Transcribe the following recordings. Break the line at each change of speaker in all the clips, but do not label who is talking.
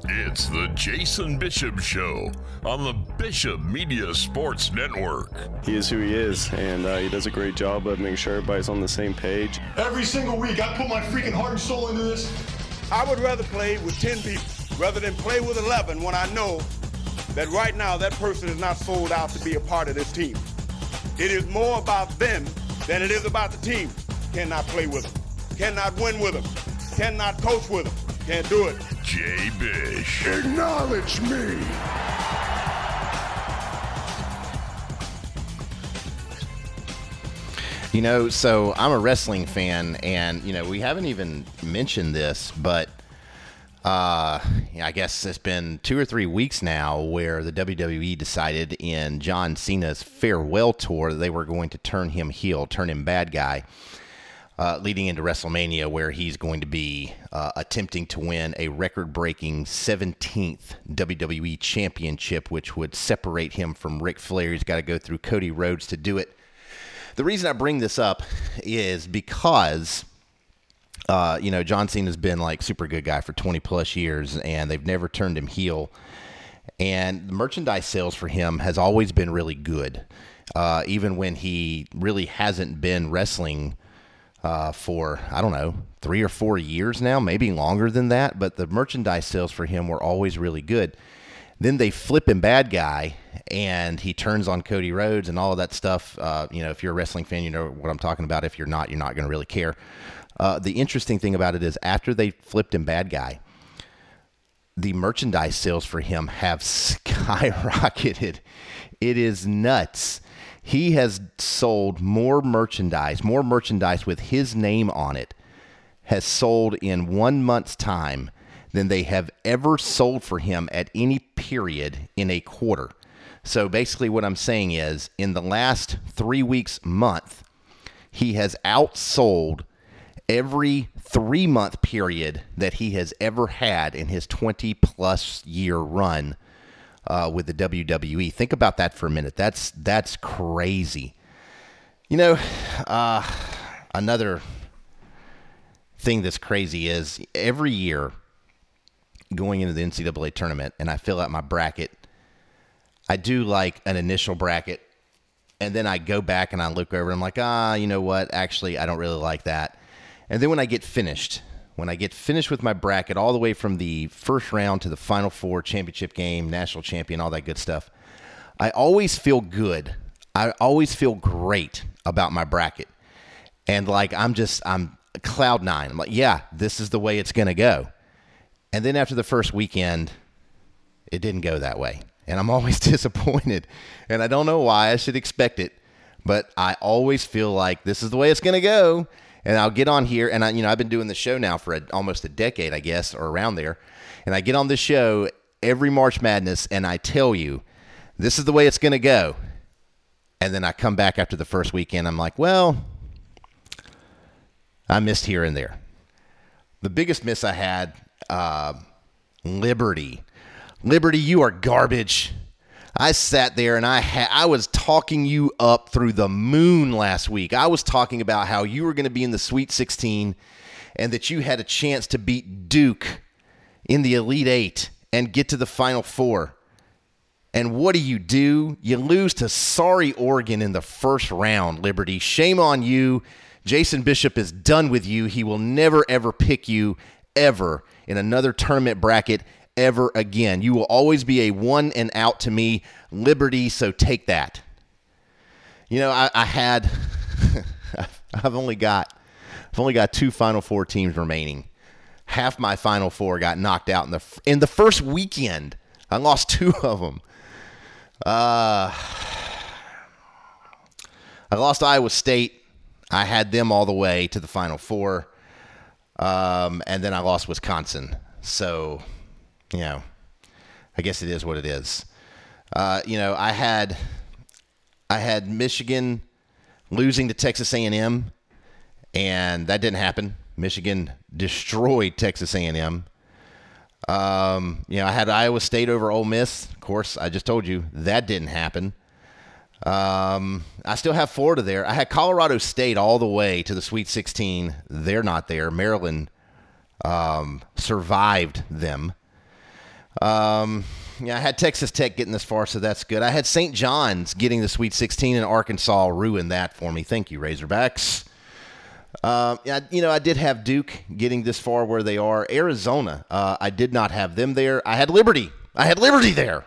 It's the Jason Bishop Show on the Bishop Media Sports Network.
He is who he is, and he does a great job of making sure everybody's on the same page.
Every single week, I put my freaking heart and soul into this.
I would rather play with 10 people rather than play with 11 when I know that right now that person is not sold out to be a part of this team. It is more about them than it is about the team. Cannot play with them. Cannot win with them. Cannot coach with them. Can't do it.
Jay Bish.
Acknowledge me.
You know, so I'm a wrestling fan, and, you know, we haven't even mentioned this, but I guess it's been 2 or 3 weeks now where the WWE decided in John Cena's farewell tour that they were going to turn him heel, turn him bad guy, leading into WrestleMania, where he's going to be attempting to win a record-breaking 17th WWE Championship, which would separate him from Ric Flair. He's got to go through Cody Rhodes to do it. The reason I bring this up is because, you know, John Cena's been like super good guy for 20 plus years, and they've never turned him heel. And the merchandise sales for him has always been really good, even when he really hasn't been wrestling for, I don't know, 3 or 4 years now, maybe longer than that. But the merchandise sales for him were always really good. Then they flip him bad guy, and he turns on Cody Rhodes and all of that stuff. You know, if you're a wrestling fan, you know what I'm talking about. If you're not going to really care. The interesting thing about it is after they flipped him bad guy, the merchandise sales for him have skyrocketed. It is nuts. He has sold more merchandise with his name on it, has sold in 1 month's time than they have ever sold for him at any period in a quarter. So basically what I'm saying is in the last 3 weeks, month, he has outsold every 3-month period that he has ever had in his 20-plus year run with the WWE. Think about that for a minute. That's crazy. You know, another thing that's crazy is every year going into the NCAA tournament and I fill out my bracket, I do like an initial bracket, and then I go back and I look over and I'm like, you know what? Actually, I don't really like that. And then when I get finished with my bracket all the way from the first round to the Final Four, championship game, national champion, all that good stuff, I always feel good. I always feel great about my bracket. And like, I'm cloud nine. I'm like, yeah, this is the way it's going to go. And then after the first weekend, it didn't go that way. And I'm always disappointed. And I don't know why. I should expect it. But I always feel like this is the way it's going to go. And I'll get on here, and I've been doing the show now for almost a decade, I guess, or around there. And I get on this show every March Madness, and I tell you, this is the way it's going to go. And then I come back after the first weekend. I'm like, well, I missed here and there. The biggest miss I had, Liberty. Liberty, you are garbage. I sat there and I was talking you up through the moon last week. I was talking about how you were going to be in the Sweet 16 and that you had a chance to beat Duke in the Elite Eight and get to the Final Four. And what do? You lose to sorry Oregon in the first round, Liberty. Shame on you. Jason Bishop is done with you. He will never, ever pick you ever in another tournament bracket ever again. You will always be a 1 and out to me, Liberty, so take that. You know, I've only got 2 Final Four teams remaining. Half my Final Four got knocked out in the first weekend. I lost 2 of them. I lost Iowa State. I had them all the way to the Final Four. And then I lost Wisconsin. So, you know, I guess it is what it is. You know, I had Michigan losing to Texas A&M, and that didn't happen. Michigan destroyed Texas A&M. You know, I had Iowa State over Ole Miss. Of course, I just told you that didn't happen. I still have Florida there. I had Colorado State all the way to the Sweet 16. They're not there. Maryland survived them. Yeah, I had Texas Tech getting this far, so that's good. I had St. John's getting the Sweet 16, and Arkansas ruined that for me. Thank you, Razorbacks. I did have Duke getting this far where they are. Arizona, I did not have them there. I had Liberty. There.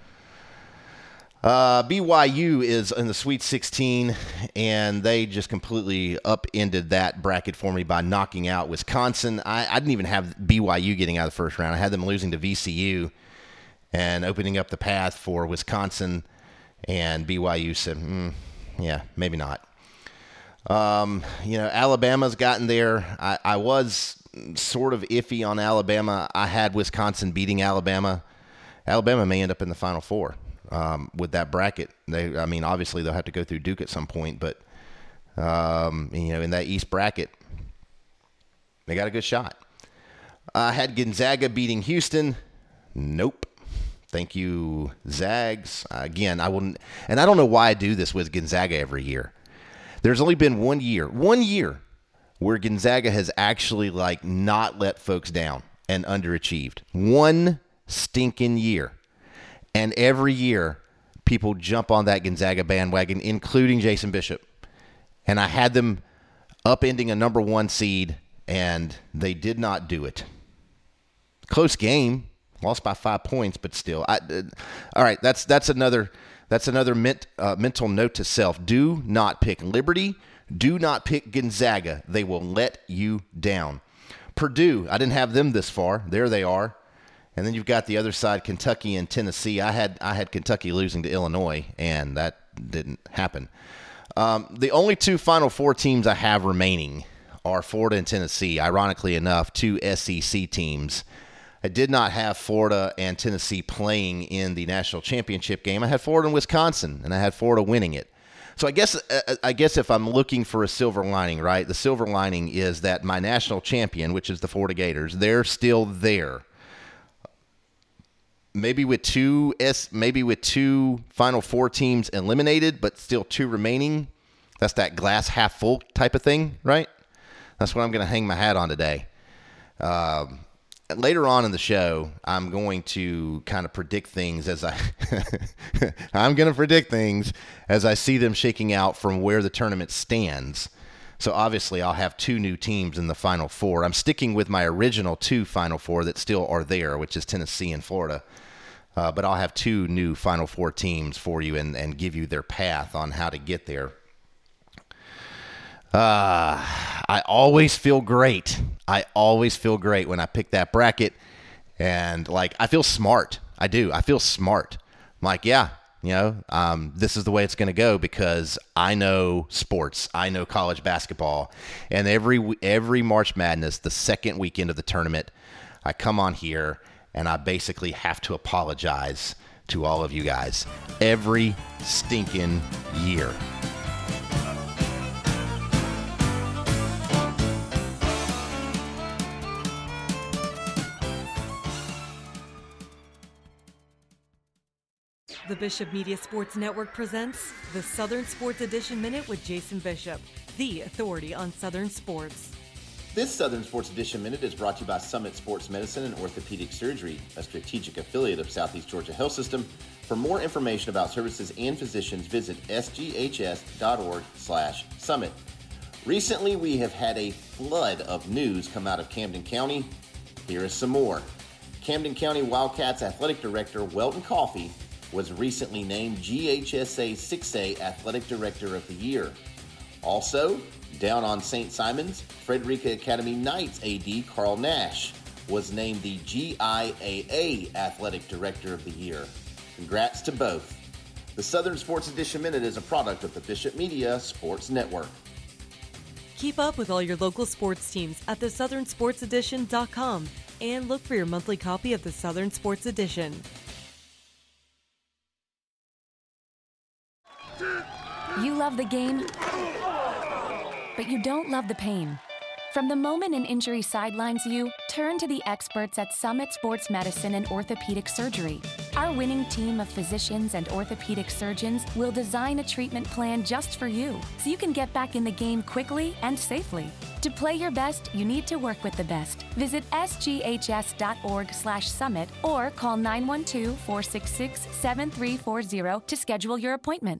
BYU is in the Sweet 16, and they just completely upended that bracket for me by knocking out Wisconsin. I didn't even have BYU getting out of the first round. I had them losing to VCU and opening up the path for Wisconsin, and BYU said, yeah, maybe not. Alabama's gotten there. I was sort of iffy on Alabama. I had Wisconsin beating Alabama. Alabama may end up in the Final Four with that bracket. Obviously they'll have to go through Duke at some point, but in that East bracket, they got a good shot. I had Gonzaga beating Houston. Nope. Thank you, Zags. Again, I wouldn't, and I don't know why I do this with Gonzaga every year. There's only been one year where Gonzaga has actually not let folks down and underachieved. One stinking year. And every year people jump on that Gonzaga bandwagon, including Jason Bishop. And I had them upending a number 1 seed, and they did not do it. Close game. Lost by 5 points, but still. All right, that's another mental note to self. Do not pick Liberty. Do not pick Gonzaga. They will let you down. Purdue, I didn't have them this far. There they are. And then you've got the other side, Kentucky and Tennessee. I had Kentucky losing to Illinois, and that didn't happen. The only 2 Final Four teams I have remaining are Florida and Tennessee. Ironically enough, 2 SEC teams. I did not have Florida and Tennessee playing in the national championship game. I had Florida and Wisconsin, and I had Florida winning it. So I guess if I'm looking for a silver lining, right, the silver lining is that my national champion, which is the Florida Gators, they're still there. Maybe with two Final Four teams eliminated, but still 2 remaining. That's that glass half full type of thing, right? That's what I'm going to hang my hat on today. Later on in the show, I'm going to kind of predict things as I'm going to predict things as I see them shaking out from where the tournament stands. So obviously I'll have 2 new teams in the Final Four. I'm sticking with my original 2 Final Four that still are there, which is Tennessee and Florida. But I'll have 2 new Final Four teams for you and give you their path on how to get there. I always feel great. When I pick that bracket, and I feel smart. I do. I feel smart. I'm like, yeah, this is the way it's going to go because I know sports. I know college basketball, and every March Madness, the second weekend of the tournament, I come on here and I basically have to apologize to all of you guys every stinking year.
The Bishop Media Sports Network presents the Southern Sports Edition Minute with Jason Bishop, the authority on Southern sports.
This Southern Sports Edition Minute is brought to you by Summit Sports Medicine and Orthopedic Surgery, a strategic affiliate of Southeast Georgia Health System. For more information about services and physicians, visit sghs.org/summit. Recently, we have had a flood of news come out of Camden County. Here is some more. Camden County Wildcats Athletic Director Welton Coffey was recently named GHSA 6A Athletic Director of the Year. Also, down on St. Simon's, Frederica Academy Knights AD Carl Nash was named the GIAA Athletic Director of the Year. Congrats to both. The Southern Sports Edition Minute is a product of the Bishop Media Sports Network.
Keep up with all your local sports teams at thesouthernsportsedition.com and look for your monthly copy of the Southern Sports Edition.
You love the game, but you don't love the pain. From the moment an injury sidelines you, turn to the experts at Summit Sports Medicine and Orthopedic Surgery. Our winning team of physicians and orthopedic surgeons will design a treatment plan just for you, so you can get back in the game quickly and safely. To play your best, you need to work with the best. Visit sghs.org/summit or call 912-466-7340 to schedule your appointment.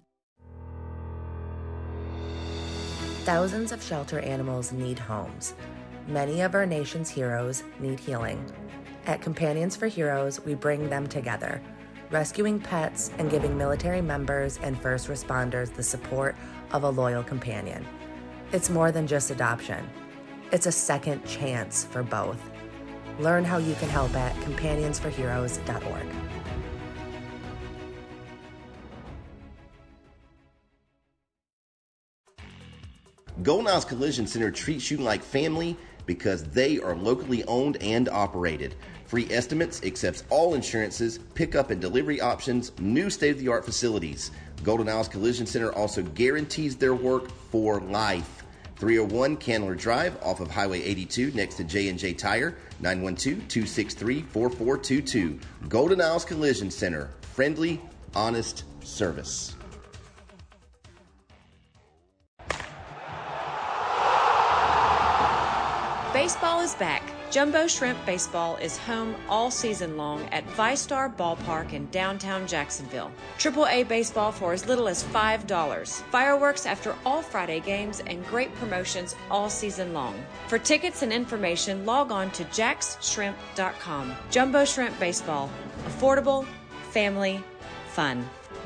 Thousands of shelter animals need homes. Many of our nation's heroes need healing. At Companions for Heroes, we bring them together, rescuing pets and giving military members and first responders the support of a loyal companion. It's more than just adoption. It's a second chance for both. Learn how you can help at companionsforheroes.org.
Golden Isles Collision Center treats you like family because they are locally owned and operated. Free estimates, accepts all insurances, pickup and delivery options, new state-of-the-art facilities. Golden Isles Collision Center also guarantees their work for life. 301 Candler Drive off of Highway 82 next to J&J Tire, 912-263-4422. Golden Isles Collision Center, friendly, honest service.
Baseball is back. Jumbo Shrimp Baseball is home all season long at ViStar Ballpark in downtown Jacksonville. AAA baseball for as little as $5. Fireworks after all Friday games and great promotions all season long. For tickets and information, log on to jaxshrimp.com. Jumbo Shrimp Baseball. Affordable, family, fun.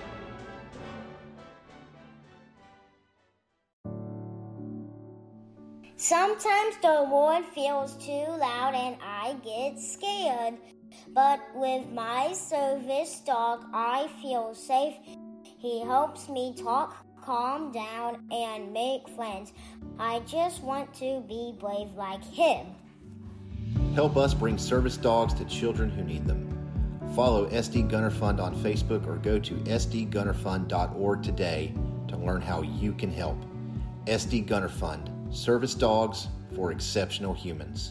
Sometimes the world feels too loud and I get scared. But with my service dog, I feel safe. He helps me talk, calm down, and make friends. I just want to be brave like him.
Help us bring service dogs to children who need them. Follow SD Gunner Fund on Facebook or go to sdgunnerfund.org today to learn how you can help. SD Gunner Fund. Service dogs for exceptional humans.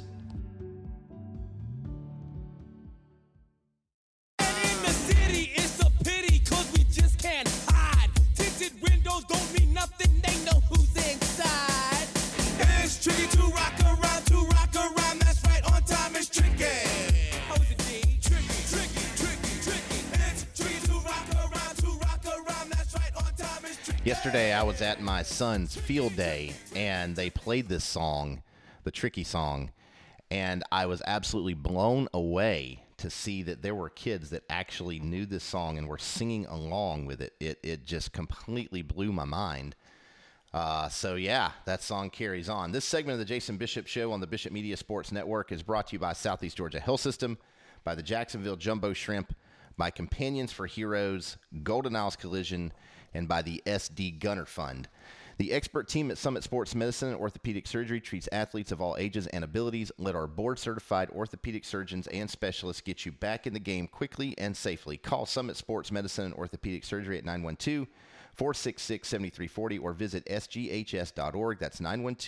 In the city, it's a pity, 'cause we just can't hide. Tinted windows don't mean nothing, they know who's inside. It's tricky to rock around, that's right, on time is tricky. How is it, D? Tricky. It's tricky to rock around, that's right, on time is tricky.
Yesterday, I was at my son's field day, and they played this song, the Tricky song, and I was absolutely blown away to see that there were kids that actually knew this song and were singing along with it. It just completely blew my mind. So, yeah, that song carries on. This segment of the Jason Bishop Show on the Bishop Media Sports Network is brought to you by Southeast Georgia Health System, by the Jacksonville Jumbo Shrimp, by Companions for Heroes, Golden Isles Collision, and by the SD Gunner Fund. The expert team at Summit Sports Medicine and Orthopedic Surgery treats athletes of all ages and abilities. Let our board-certified orthopedic surgeons and specialists get you back in the game quickly and safely. Call Summit Sports Medicine and Orthopedic Surgery at 912-466-7340 or visit sghs.org. That's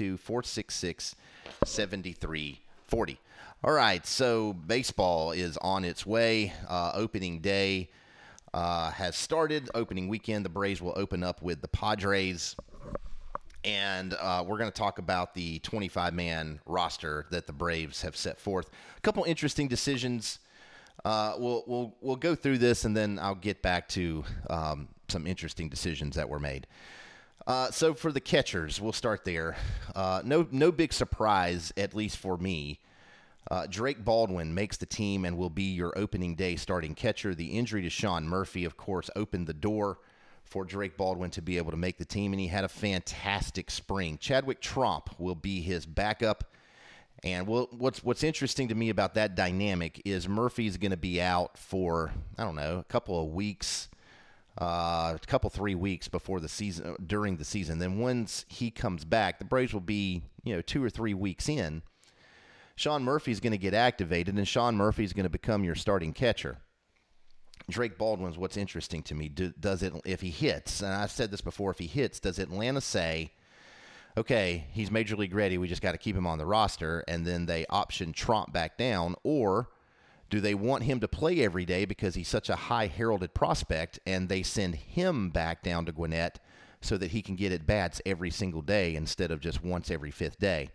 912-466-7340. All right, so baseball is on its way. Opening day has started. Opening weekend, the Braves will open up with the Padres. And we're going to talk about the 25-man roster that the Braves have set forth. A couple interesting decisions. We'll go through this, and then I'll get back to some interesting decisions that were made. So for the catchers, we'll start there. No big surprise, at least for me. Drake Baldwin makes the team and will be your opening day starting catcher. The injury to Sean Murphy, of course, opened the door for Drake Baldwin to be able to make the team, and he had a fantastic spring. Chadwick Tromp will be his backup, and what's interesting to me about that dynamic is Murphy's going to be out for, I don't know, a couple of weeks, 3 weeks before the season, during the season. Then once he comes back, the Braves will be, 2 or 3 weeks in. Sean Murphy's going to get activated, and Sean Murphy's going to become your starting catcher. Drake Baldwin's what's interesting to me. Does it, if he hits, and I've said this before, if he hits, does Atlanta say, okay, he's major league ready, we just got to keep him on the roster, and then they option Tromp back down? Or do they want him to play every day because he's such a high heralded prospect, and they send him back down to Gwinnett so that he can get at bats every single day instead of just once every fifth day?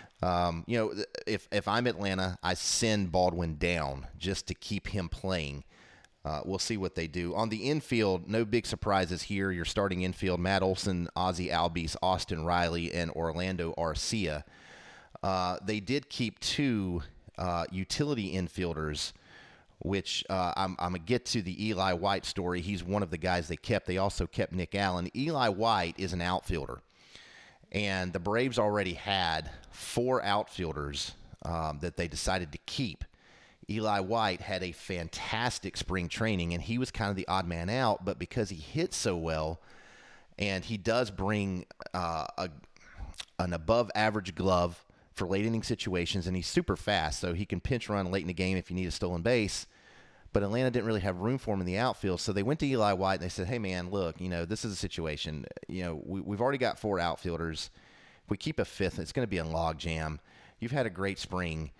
If I'm Atlanta, I send Baldwin down just to keep him playing. We'll see what they do. On the infield, no big surprises here. Your starting infield, Matt Olson, Ozzie Albies, Austin Riley, and Orlando Arcia. They did keep 2 utility infielders, which I'm going to get to the Eli White story. He's one of the guys they kept. They also kept Nick Allen. Eli White is an outfielder, and the Braves already had 4 outfielders that they decided to keep. Eli White had a fantastic spring training, and he was kind of the odd man out, but because he hits so well, and he does bring an above-average glove for late-inning situations, and he's super fast, so he can pinch run late in the game if you need a stolen base, but Atlanta didn't really have room for him in the outfield, so they went to Eli White, and they said, hey, man, look, this is a situation. We've already got 4 outfielders. If we keep a 5th, it's going to be a log jam. You've had a great spring.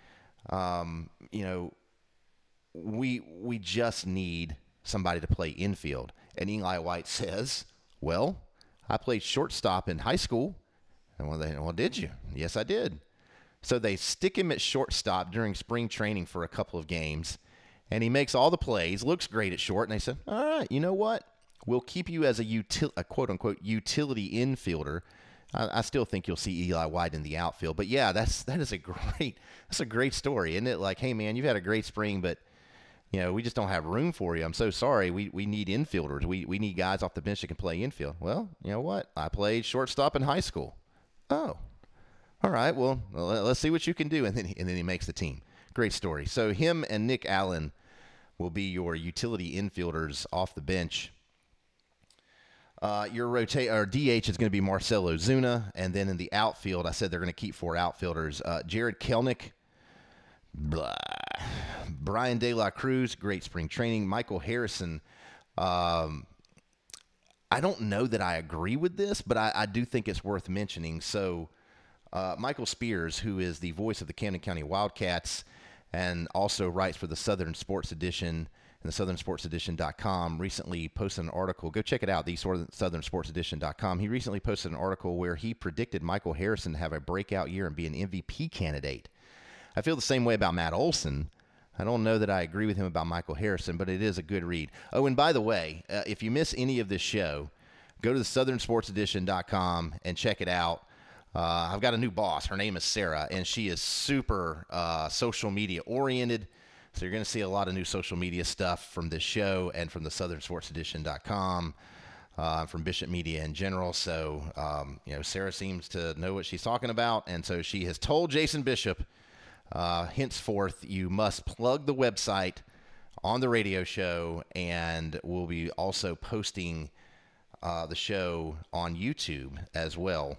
We just need somebody to play infield. And Eli White says, well, I played shortstop in high school. And well, did you? Yes, I did. So they stick him at shortstop during spring training for a couple of games, and he makes all the plays, looks great at short, and they said, all right, you know what? We'll keep you as a quote-unquote utility infielder. I still think you'll see Eli White in the outfield. But, yeah, that's a great story, isn't it? Like, hey, man, you've had a great spring, but we just don't have room for you. I'm so sorry. We need infielders. We need guys off the bench that can play infield. Well, you know what? I played shortstop in high school. Oh, all right. Well, let's see what you can do. And then he makes the team. Great story. So him and Nick Allen will be your utility infielders off the bench. Your DH is going to be Marcell Ozuna. And then in the outfield, I said they're going to keep 4 outfielders. Jared Kelenic, Brian De La Cruz, great spring training. Michael Harrison, I don't know that I agree with this, but I do think it's worth mentioning. So Michael Spears, who is the voice of the Camden County Wildcats and also writes for the Southern Sports Edition and the southernsportsedition.com, recently posted an article. Go check it out, the southernsportsedition.com. He recently posted an article where he predicted Michael Harrison to have a breakout year and be an MVP candidate. I feel the same way about Matt Olson. I don't know that I agree with him about Michael Harrison, but it is a good read. Oh, and by the way, if you miss any of this show, go to the southernsportsedition.com and check it out. I've got a new boss. Her name is Sarah, and she is super social media oriented. So you're going to see a lot of new social media stuff from this show and from the southernsportsedition.com, from Bishop Media in general. So, Sarah seems to know what she's talking about, and so she has told Jason Bishop, henceforth, you must plug the website on the radio show, and we'll be also posting the show on YouTube as well.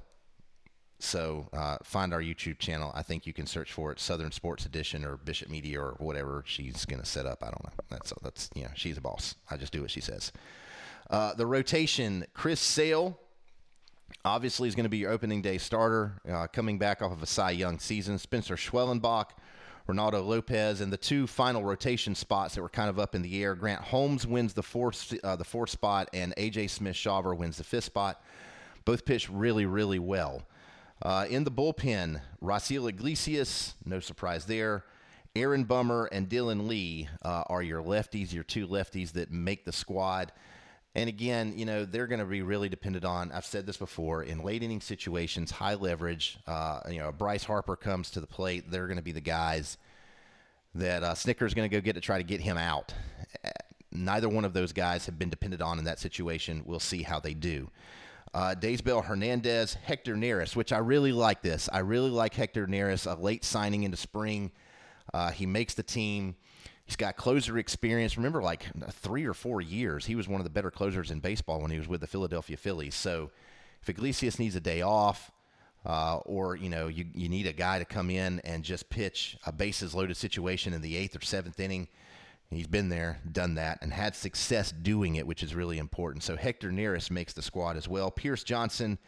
So find our YouTube channel. I think you can search for it, Southern Sports Edition or Bishop Media or whatever she's going to set up. I don't know. That's she's a boss. I just do what she says. The rotation, Chris Sale, obviously is going to be your opening day starter, coming back off of a Cy Young season. Spencer Schwellenbach, Ronaldo Lopez, and the 2 final rotation spots that were kind of up in the air. Grant Holmes wins the fourth spot, and A.J. Smith-Shawver wins the 5th spot. Both pitched really, really well. In the bullpen, Raciel Iglesias, no surprise there. Aaron Bummer and Dylan Lee are your lefties, your 2 lefties that make the squad. And again, they're going to be really dependent on, I've said this before, in late inning situations, high leverage, Bryce Harper comes to the plate, they're going to be the guys that Snicker's going to go get to try to get him out. Neither one of those guys have been depended on in that situation. We'll see how they do. Daysbel Hernandez, Hector Neris, which I really like this. I really like Hector Neris, a late signing into spring. He makes the team. He's got closer experience. Remember, like 3 or 4 years, he was one of the better closers in baseball when he was with the Philadelphia Phillies. So if Iglesias needs a day off, or you need a guy to come in and just pitch a bases-loaded situation in the 8th or 7th inning, he's been there, done that, and had success doing it, which is really important. So Hector Neris makes the squad as well. Pierce Johnson,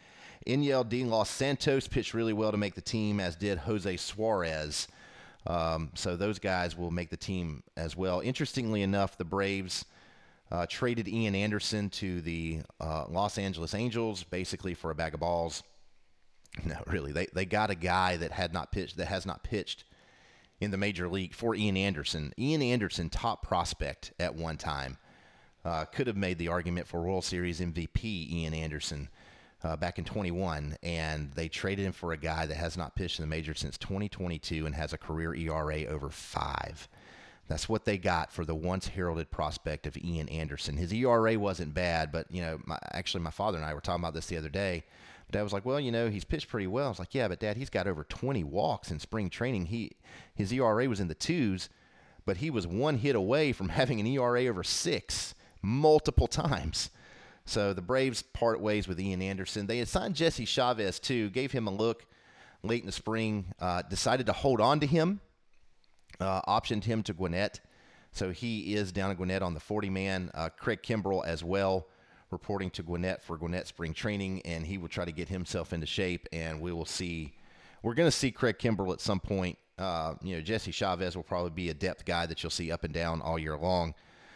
Enyel de Los Santos pitched really well to make the team, as did Jose Suarez. So those guys will make the team as well. Interestingly enough, the Braves traded Ian Anderson to the Los Angeles Angels, basically for a bag of balls. No, really, they got a guy that has not pitched in the major league for Ian Anderson. Ian Anderson, top prospect at one time, could have made the argument for World Series MVP Ian Anderson back in 21, and they traded him for a guy that has not pitched in the majors since 2022 and has a career ERA over 5. That's what they got for the once heralded prospect of Ian Anderson. His ERA wasn't bad, but my father and I were talking about this the other day. Dad was like, well, he's pitched pretty well. I was like, yeah, but Dad, he's got over 20 walks in spring training. His ERA was in the 2s, but he was one hit away from having an ERA over 6 multiple times. So the Braves part ways with Ian Anderson. They had signed Jesse Chavez too, gave him a look late in the spring, decided to hold on to him, optioned him to Gwinnett. So he is down at Gwinnett on the 40-man. Craig Kimbrell as well, reporting to Gwinnett for Gwinnett spring training, and he will try to get himself into shape, and we will see. We're going to see Craig Kimbrell at some point. Jesse Chavez will probably be a depth guy that you'll see up and down all year long.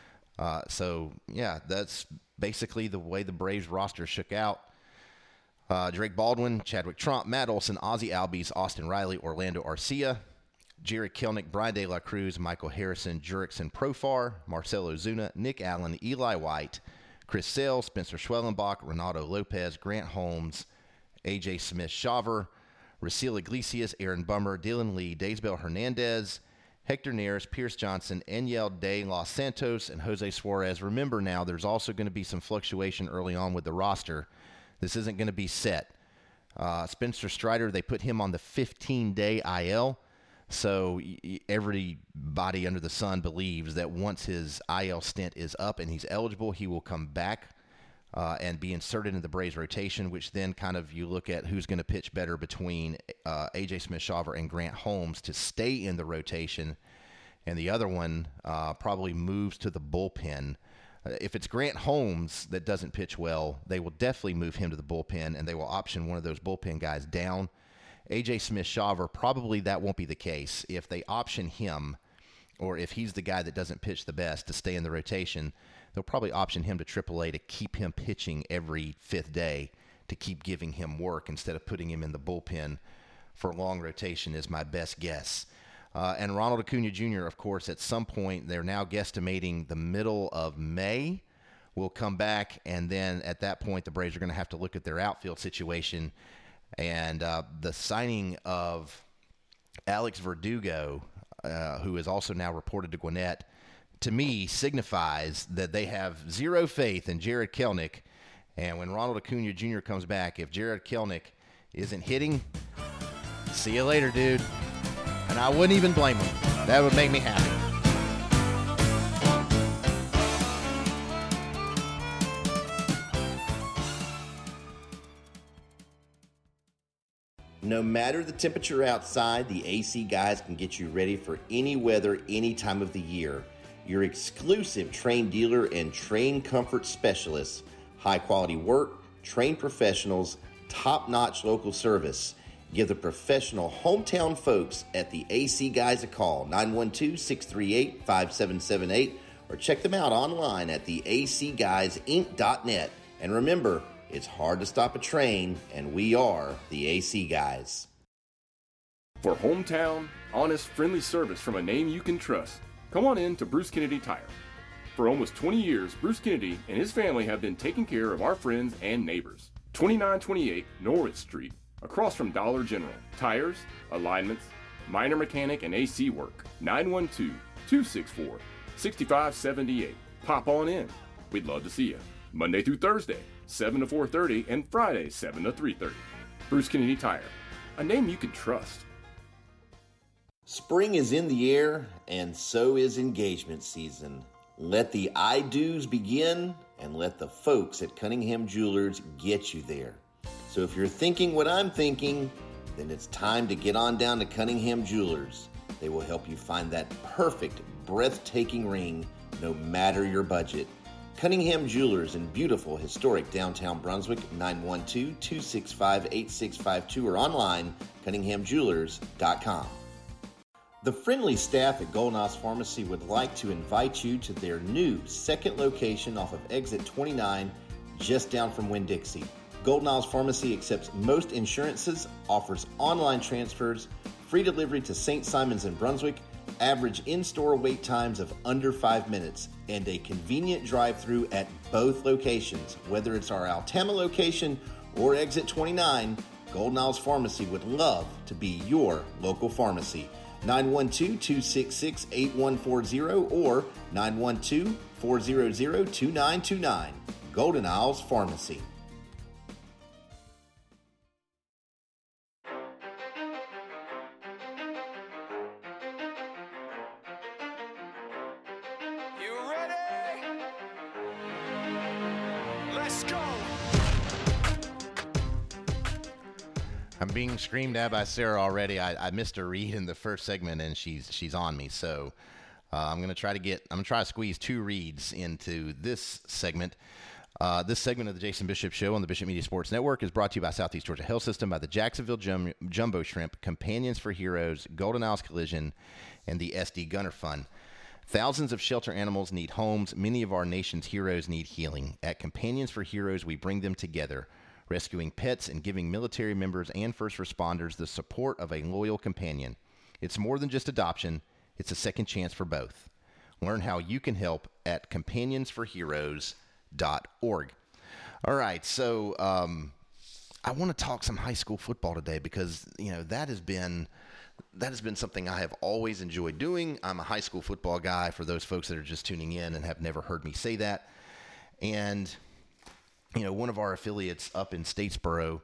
That's basically the way the Braves roster shook out. Drake Baldwin, Chadwick Trump, Matt Olson, Ozzie Albies, Austin Riley, Orlando Arcia, Jared Kelnick, Brian De La Cruz, Michael Harrison, Jurickson Profar, Marcell Ozuna, Nick Allen, Eli White, Chris Sale, Spencer Schwellenbach, Renato Lopez, Grant Holmes, A.J. Smith-Shawver, Raciel Iglesias, Aaron Bummer, Dylan Lee, Daysbel Hernandez, Hector Neris, Pierce Johnson, Enyel de Los Santos, and Jose Suarez. Remember now, there's also going to be some fluctuation early on with the roster. This isn't going to be set. Spencer Strider, they put him on the 15-day IL. So everybody under the sun believes that once his IL stint is up and he's eligible, he will come back and be inserted in the Braves rotation, which then kind of you look at who's going to pitch better between A.J. Smith-Shawver and Grant Holmes to stay in the rotation. And the other one probably moves to the bullpen. If it's Grant Holmes that doesn't pitch well, they will definitely move him to the bullpen, and they will option one of those bullpen guys down. A.J. Smith-Shawver, probably that won't be the case. If they option him, or if he's the guy that doesn't pitch the best to stay in the rotation, they'll probably option him to AAA to keep him pitching every 5th day, to keep giving him work instead of putting him in the bullpen for long rotation is my best guess. And Ronald Acuna Jr., of course, at some point, they're now guesstimating the middle of May will come back, and then at that point, the Braves are going to have to look at their outfield situation. And the signing of Alex Verdugo, who is also now reported to Gwinnett, to me signifies that they have zero faith in Jared Kelnick. And when Ronald Acuna Jr. comes back, if Jared Kelnick isn't hitting, see you later, dude. And I wouldn't even blame him. That would make me happy.
No matter the temperature outside, the AC Guys can get you ready for any weather, any time of the year. Your exclusive Trane dealer and Trane comfort specialists. High quality work, trained professionals, top-notch local service. Give the professional hometown folks at the AC Guys a call, 912-638-5778, or check them out online at theacguysinc.net. And remember, it's hard to stop a train, and we are the AC Guys.
For hometown, honest, friendly service from a name you can trust, come on in to Bruce Kennedy Tire. For almost 20 years, Bruce Kennedy and his family have been taking care of our friends and neighbors. 2928 Norwood Street, across from Dollar General. Tires, alignments, minor mechanic and AC work. 912-264-6578. Pop on in. We'd love to see you. Monday through Thursday, 7 to 4:30, and Friday, 7 to 3:30. Bruce Kennedy Tire, a name you can trust.
Spring is in the air, and so is engagement season. Let the I-dos begin, and let the folks at Cunningham Jewelers get you there. So if you're thinking what I'm thinking, then it's time to get on down to Cunningham Jewelers. They will help you find that perfect, breathtaking ring, no matter your budget.
Cunningham Jewelers in beautiful, historic downtown Brunswick, 912-265-8652 or online, cunninghamjewelers.com. The friendly staff at Golden Isles Pharmacy would like to invite you to their new second location off of Exit 29, just down from Winn-Dixie. Golden Isles Pharmacy accepts most insurances, offers online transfers, free delivery to St. Simons in Brunswick, average in-store wait times of under 5 minutes, and a convenient drive-through at both locations. Whether it's our Altama location or Exit 29, Golden Isles Pharmacy would love to be your local pharmacy. 912-266-8140 or 912-400-2929. Golden Isles Pharmacy.
I'm being screamed at by Sarah already. I missed a read in the first segment, and she's on me. So I'm gonna try to squeeze 2 reads into this segment. This segment of the Jason Bishop Show on the Bishop Media Sports Network is brought to you by Southeast Georgia Health System, by the Jacksonville Jumbo Shrimp, Companions for Heroes, Golden Isles Collision, and the SD Gunner Fund. Thousands of shelter animals need homes. Many of our nation's heroes need healing. At Companions for Heroes, we bring them together, rescuing pets and giving military members and first responders the support of a loyal companion. It's more than just adoption. It's a second chance for both. Learn how you can help at companionsforheroes.org. All right, so I want to talk some high school football today because, that has been something I have always enjoyed doing. I'm a high school football guy, for those folks that are just tuning in and have never heard me say that. And one of our affiliates up in Statesboro,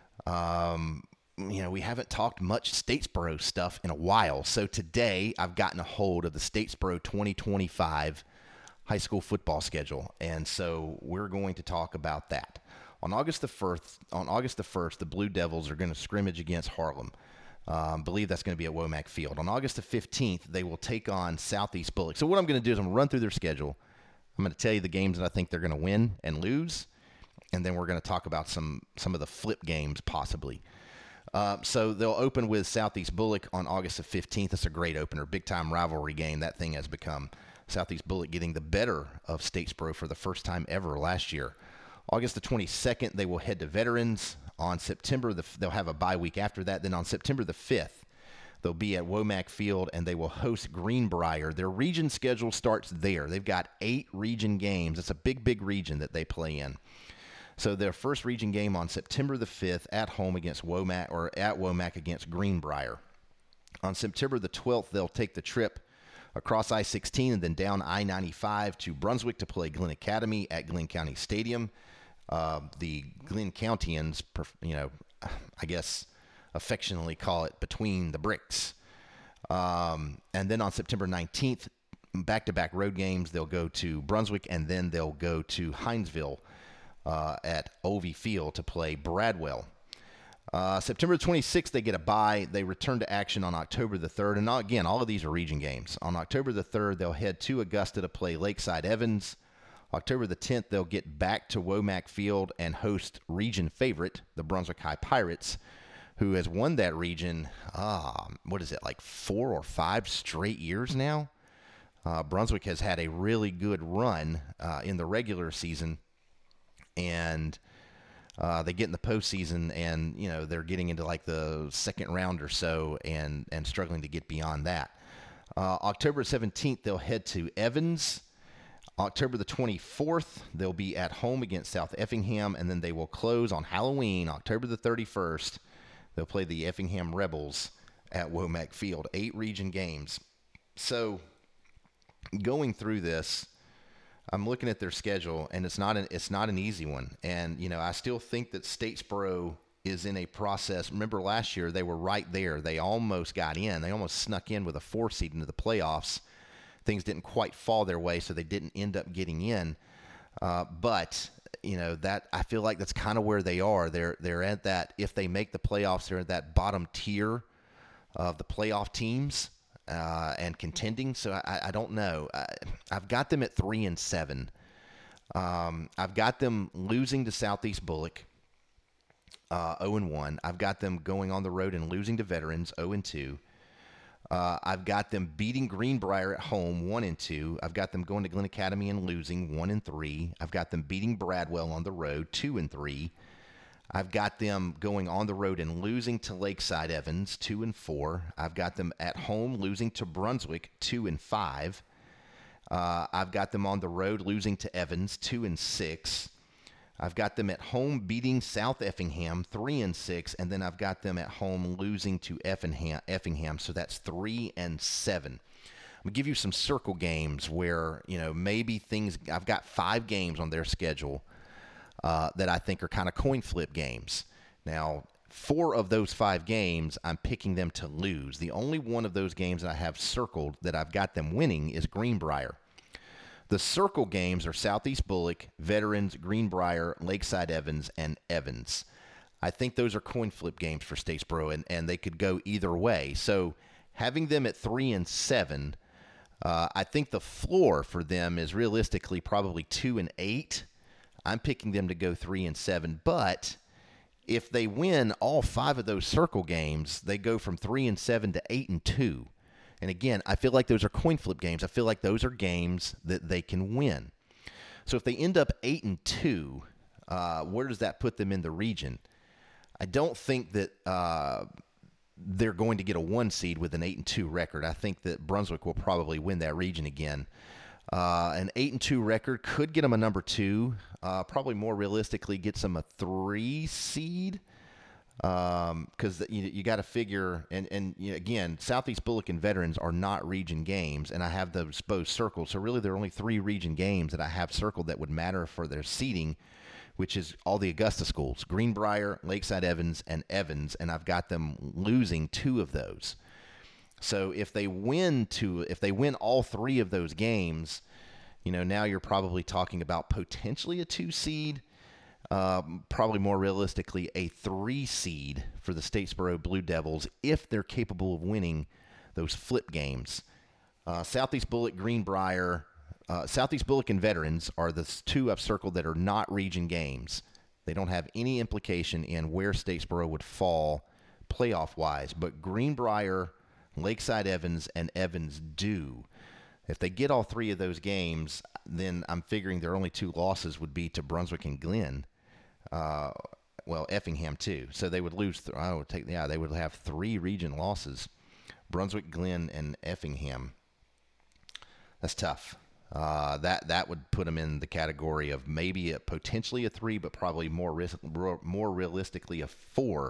we haven't talked much Statesboro stuff in a while. So today I've gotten a hold of the Statesboro 2025 high school football schedule. And so we're going to talk about that. On August the 1st, the Blue Devils are going to scrimmage against Harlem. Believe that's going to be at Womack Field. On August the 15th, they will take on Southeast Bullock. So what I'm going to do is I'm going to run through their schedule. I'm going to tell you the games that I think they're going to win and lose. And then we're going to talk about some of the flip games possibly. So they'll open with Southeast Bullock on August the 15th. That's a great opener, big-time rivalry game that thing has become. Southeast Bullock getting the better of Statesboro for the first time ever last year. August the 22nd, they will head to Veterans. On September, they'll have a bye week after that. Then on September the 5th, they'll be at Womack Field, and they will host Greenbrier. Their region schedule starts there. They've got 8 region games. It's a big, big region that they play in. So their first region game on September the 5th at home against Womack, or at Womack against Greenbrier. On September the 12th, they'll take the trip across I-16 and then down I-95 to Brunswick to play Glenn Academy at Glenn County Stadium. The Glenn Countians, I guess affectionately call it between the bricks. And then on September 19th, back-to-back road games, they'll go to Brunswick and then they'll go to Hinesville at Ovie Field to play Bradwell. September 26th, they get a bye. They return to action on October the 3rd. And again, all of these are region games. On October the 3rd, they'll head to Augusta to play Lakeside Evans. October the 10th, they'll get back to Womack Field and host region favorite, the Brunswick High Pirates, who has won that region, 4 or 5 straight years now? Brunswick has had a really good run in the regular season, and they get in the postseason, and they're getting into like the second round or so, and struggling to get beyond that. October 17th, they'll head to Evans. October the 24th, they'll be at home against South Effingham, and then they will close on Halloween, October the 31st. They'll play the Effingham Rebels at Womack Field. 8 region games. So going through this, I'm looking at their schedule, and it's not an easy one. And I still think that Statesboro is in a process. Remember last year they were right there. They almost got in. They almost snuck in with a 4 seed into the playoffs. Things didn't quite fall their way, so they didn't end up getting in. But that I feel like that's kind of where they are. They're at that. If they make the playoffs, they're at that bottom tier of the playoff teams and contending. So I don't know. I've got them at 3-7. I've got them losing to Southeast Bullock, 0-1. I've got them going on the road and losing to Veterans, 0-2. I've got them beating Greenbrier at home, 1-2. I've got them going to Glen Academy and losing, 1-3. I've got them beating Bradwell on the road, 2-3. I've got them going on the road and losing to Lakeside Evans, 2-4. I've got them at home losing to Brunswick, 2-5. I've got them on the road losing to Evans, 2-6. I've got them at home beating South Effingham, 3-6, and then I've got them at home losing to Effingham, so that's 3-7. I'm gonna give you some circle games where maybe things. I've got 5 games on their schedule that I think are kind of coin flip games. Now, 4 of those 5 games, I'm picking them to lose. The only one of those games that I have circled that I've got them winning is Greenbrier. The circle games are Southeast Bullock, Veterans, Greenbrier, Lakeside Evans, and Evans. I think those are coin flip games for Statesboro, and they could go either way. So having them at 3-7, I think the floor for them is realistically probably 2-8. I'm picking them to go 3-7, but if they win all 5 of those circle games, they go from 3-7 to 8-2. And again, I feel like those are coin flip games. I feel like those are games that they can win. So if they end up 8-2, where does that put them in the region? I don't think that they're going to get a 1 seed with an 8-2 record. I think that Brunswick will probably win that region again. An 8-2 record could get them a number 2. Probably more realistically gets them a 3 seed. Because you got to figure, and again, Southeast Bullock and Veterans are not region games, and I have those both circled. So really, there are only 3 region games that I have circled that would matter for their seeding, which is all the Augusta schools: Greenbrier, Lakeside Evans, and Evans, and I've got them losing 2 of those. So if they win all 3 of those games, now you're probably talking about potentially a 2 seed. Probably more realistically a 3 seed for the Statesboro Blue Devils if they're capable of winning those flip games. Southeast Bullock, Greenbrier, Southeast Bullock and Veterans are the 2 I've circled that are not region games. They don't have any implication in where Statesboro would fall playoff-wise, but Greenbrier, Lakeside Evans, and Evans do. If they get all 3 of those games, then I'm figuring their only 2 losses would be to Brunswick and Glen. Effingham too. So they would lose. They would have 3 region losses: Brunswick, Glen, and Effingham. That's tough. That would put them in the category of maybe potentially a 3, but probably more realistically a 4.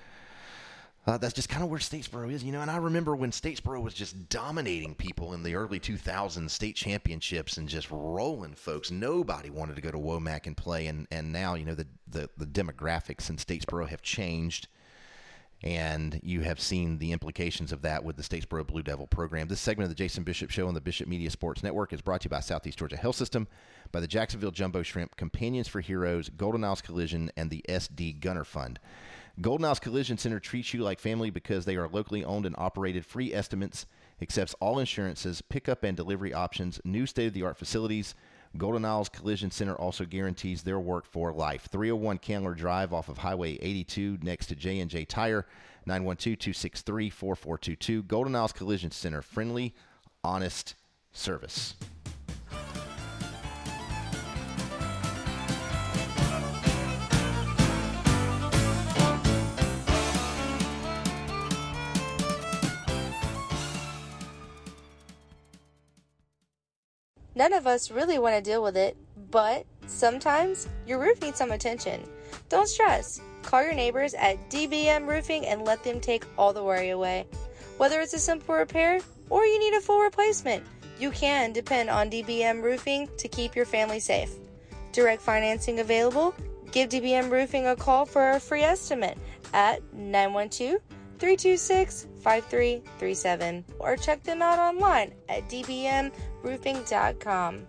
That's just kind of where Statesboro is, And I remember when Statesboro was just dominating people in the early 2000s state championships and just rolling folks. Nobody wanted to go to Womack and play, and now the demographics in Statesboro have changed, and you have seen the implications of that with the Statesboro Blue Devil program. This segment of the Jason Bishop Show on the Bishop Media Sports Network is brought to you by Southeast Georgia Health System, by the Jacksonville Jumbo Shrimp, Companions for Heroes, Golden Isles Collision, and the SD Gunner Fund. Golden Isles Collision Center treats you like family because they are locally owned and operated. Free estimates, accepts all insurances, pickup and delivery options, new state-of-the-art facilities. Golden Isles Collision Center also guarantees their work for life. 301 Candler Drive off of Highway 82 next to J&J Tire, 912-263-4422. Golden Isles Collision Center, friendly, honest service.
None of us really want to deal with it, but sometimes your roof needs some attention. Don't stress. Call your neighbors at DBM Roofing and let them take all the worry away. Whether it's a simple repair or you need a full replacement, you can depend on DBM Roofing to keep your family safe. Direct financing available. Give DBM Roofing a call for a free estimate at 912-326-5337 or check them out online at dbmroofing.com.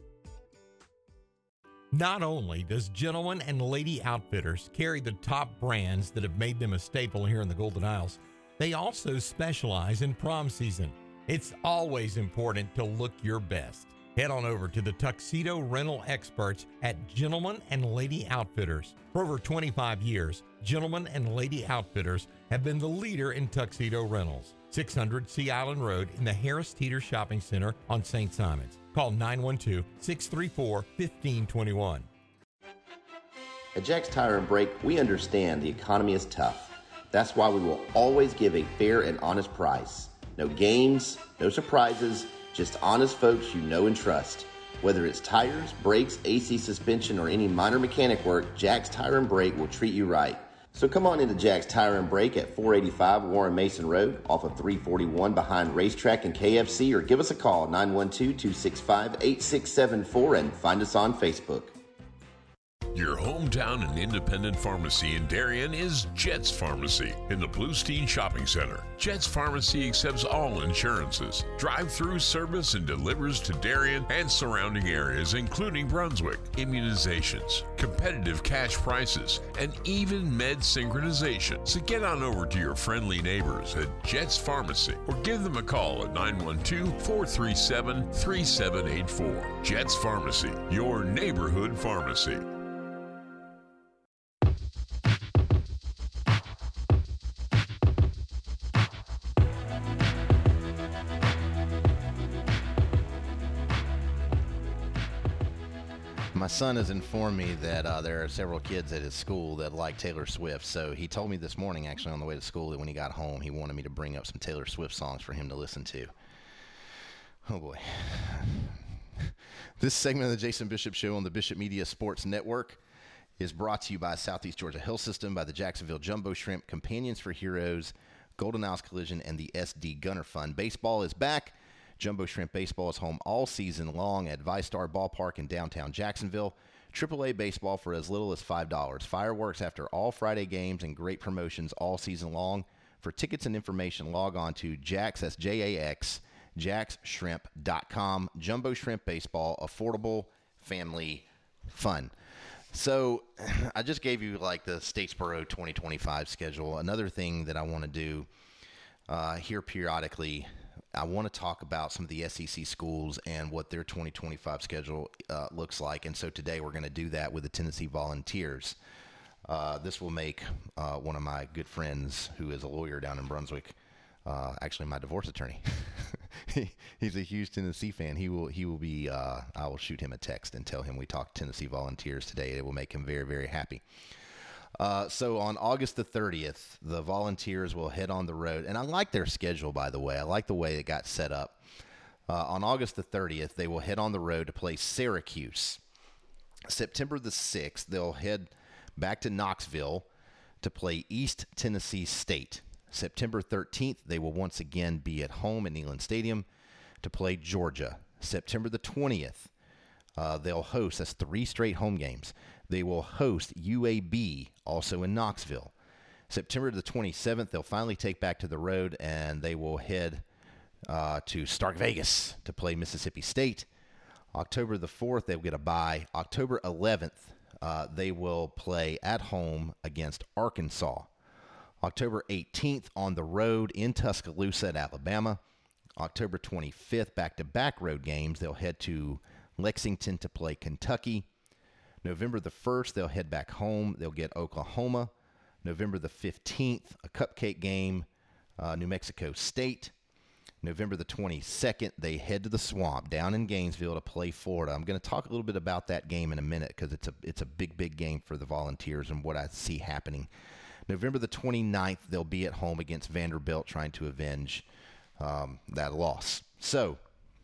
Not only does Gentleman and Lady Outfitters carry the top brands that have made them a staple here in the Golden Isles, they also specialize in prom season. It's always important to look your best. Head on over to the tuxedo rental experts at Gentleman and Lady Outfitters. For over 25 years, Gentleman and Lady Outfitters have been the leader in tuxedo rentals. 600 Sea Island Road in the Harris Teeter Shopping Center on St. Simons. Call 912-634-1521.
At Jack's Tire and Brake, we understand the economy is tough. That's why we will always give a fair and honest price. No games, no surprises, just honest folks you know and trust. Whether it's tires, brakes, AC suspension, or any minor mechanic work, Jack's Tire and Brake will treat you right. So come on into Jack's Tire and Brake at 485 Warren Mason Road off of 341 behind Racetrack and KFC, or give us a call 912-265-8674 and find us on Facebook.
Your hometown and independent pharmacy in Darien is Jets Pharmacy in the Bluestein Shopping Center. Jets Pharmacy accepts all insurances, drive-through service, and delivers to Darien and surrounding areas, including Brunswick, immunizations, competitive cash prices, and even med synchronization. So get on over to your friendly neighbors at Jets Pharmacy or give them a call at 912-437-3784. Jets Pharmacy, your neighborhood pharmacy.
My son has informed me that there are several kids at his school that like Taylor Swift. So he told me this morning, actually, on the way to school, that when he got home, he wanted me to bring up some Taylor Swift songs for him to listen to. Oh, boy. This segment of the Jason Bishop Show on the Bishop Media Sports Network is brought to you by Southeast Georgia Health System, by the Jacksonville Jumbo Shrimp, Companions for Heroes, Golden Isles Collision, and the SD Gunner Fund. Baseball is back. Jumbo Shrimp Baseball is home all season long at ViStar Ballpark in downtown Jacksonville. AAA baseball for as little as $5. Fireworks after all Friday games and great promotions all season long. For tickets and information, log on to jacksshrimp.com. Jumbo Shrimp Baseball, affordable, family, fun. So I just gave you like the Statesboro 2025 schedule. Another thing that I want to do here periodically, I want to talk about some of the SEC schools and what their 2025 schedule looks like. And so today we're going to do that with the Tennessee Volunteers. This will make one of my good friends, who is a lawyer down in Brunswick, actually my divorce attorney. He's a huge Tennessee fan. He will be, I will shoot him a text and tell him we talked Tennessee Volunteers today. It will make him very, very happy. So on August the 30th, the Volunteers will head on the road. And I like their schedule, by the way. I like the way it got set up. On August the 30th, they will head on the road to play Syracuse. September the 6th, they'll head back to Knoxville to play East Tennessee State. September 13th, they will once again be at home at Neyland Stadium to play Georgia. September the 20th, they'll host, that's 3 straight home games. They will host UAB, also in Knoxville. September the 27th, they'll finally take back to the road, and they will head to Stark Vegas to play Mississippi State. October the 4th, they'll get a bye. October 11th, they will play at home against Arkansas. October 18th, on the road in Tuscaloosa at Alabama. October 25th, back-to-back road games. They'll head to Lexington to play Kentucky. November the 1st, they'll head back home. They'll get Oklahoma. November the 15th, a cupcake game, New Mexico State. November the 22nd, they head to the Swamp down in Gainesville to play Florida. I'm going to talk a little bit about that game in a minute because it's a big game for the Volunteers and what I see happening. November the 29th, they'll be at home against Vanderbilt trying to avenge that loss. So